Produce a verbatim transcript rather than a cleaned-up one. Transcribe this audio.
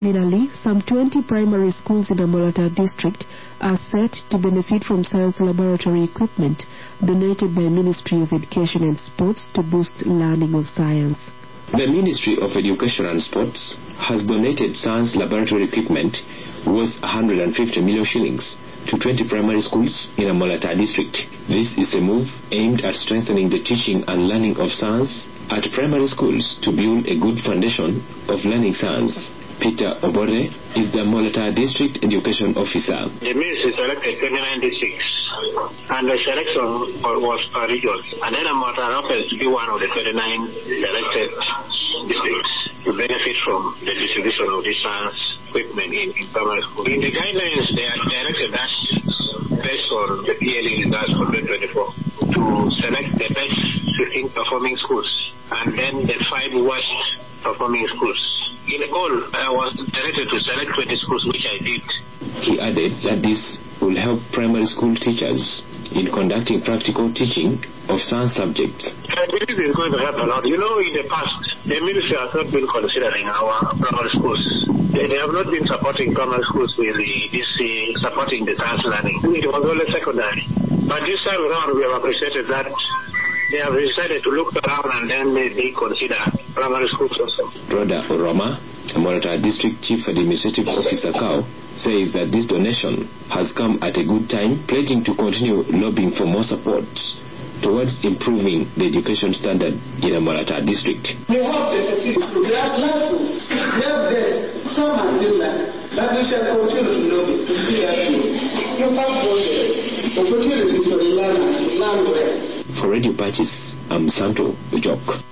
Finally, some twenty primary schools in Amolata district are set to benefit from science laboratory equipment donated by Ministry of Education and Sports to boost learning of science. The Ministry of Education and Sports has donated science laboratory equipment worth one hundred fifty million shillings to twenty primary schools in Amolata district. This is a move aimed at strengthening the teaching and learning of science at primary schools to build a good foundation of learning science. Peter Obore is the Amolata District Education Officer. The ministry selected twenty-nine districts, and the selection was per region. And then Amolata happens to be one of the twenty-nine selected districts to benefit from the distribution of this science equipment in, in primary school. In the guidelines, they are directed us based on the P L E results for twenty twenty-four to select the best fifteen performing schools and then the five worst performing schools. In all, I was directed to select twenty schools, which I did. He added that this will help primary school teachers in conducting practical teaching of science subjects. I believe it's going to help a lot. You know, in the past, the ministry has not been considering our primary schools. They, they have not been supporting primary schools with the, this uh, supporting the science learning. It was only secondary. But this time around, we have appreciated that they have decided to look around and then they, they consider primary schools also. Rhoda Oroma, Amolata District Chief Administrative Officer C A O, says that this donation has come at a good time, pledging to continue lobbying for more support towards improving the education standard in Amolata District. We have the statistics, we have classrooms, we have this, some are similar, but we shall continue to lobby to see that you have those opportunities for the learners to learn well. For Radio Patches, I'm Santo Ujok.